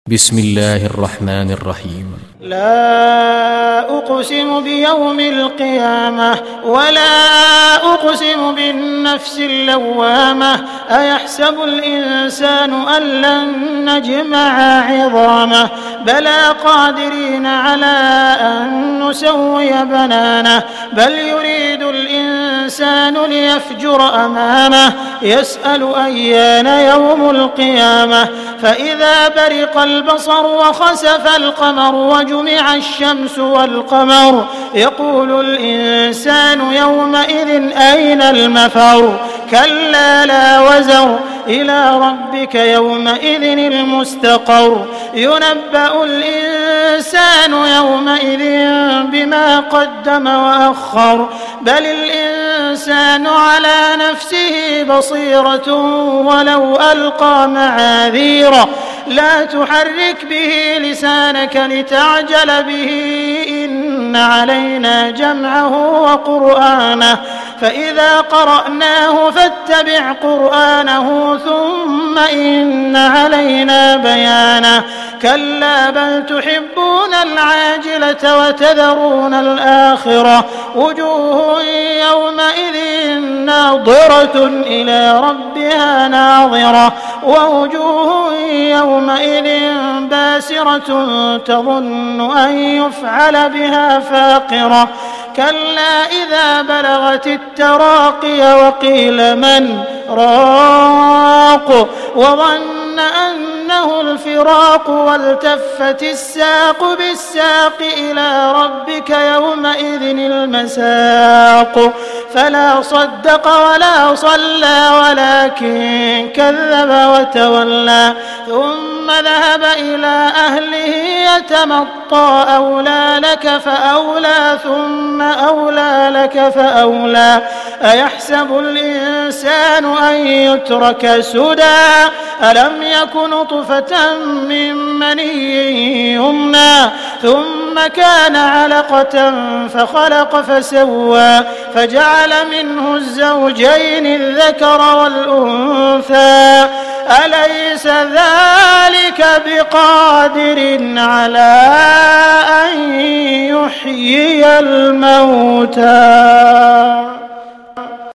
بسم الله الرحمن الرحيم. لا أقسم بيوم القيامة ولا أقسم بالنفس اللوامة أيحسب الإنسان أن لن نجمع عظامه بلى قادرين على أن نسوي بنانه بل يريد الإنسان ليفجر أمامه يسأل أيان يوم القيامة فإذا برق البصر وخسف القمر وجمع الشمس والقمر يقول الإنسان يومئذ أين المفر كلا لا وزر إلى ربك يومئذ المستقر ينبأ الإنسان يومئذ بما قدم وأخر بل الإنسان على نفسه بصيرة ولو ألقى معاذيره لا تحرك به لسانك لتعجل به إن علينا جمعه وقرآنه فإذا قرأناه فاتبع قرآنه ثم إن علينا بيانه كلا بل تحبون العاجلة وتذرون الآخرة وجوه يومئذ ناظرة إلى ربها ناظرة ووجوه يومئذ باسرة تظن أن يفعل بها فاقرة كلا إذا بلغت التراقي وقيل من راق وظن أنه الفراق والتفت الساق بالساق إلى ربك يومئذ المساق فلا صدق ولا صلى ولكن كذب وتولى ثم ذهب إلى أهله يتمطى أولى لك فأولى ثم أولى لك فأولى أيحسب الإنسان أن يترك سدى ألم يك نطفة من مني يمنى ثم كان علقة فخلق فسوى فجعل منه الزوجين الذكر والأنثى أليس ذلك بقادر على أن يحيي الموتى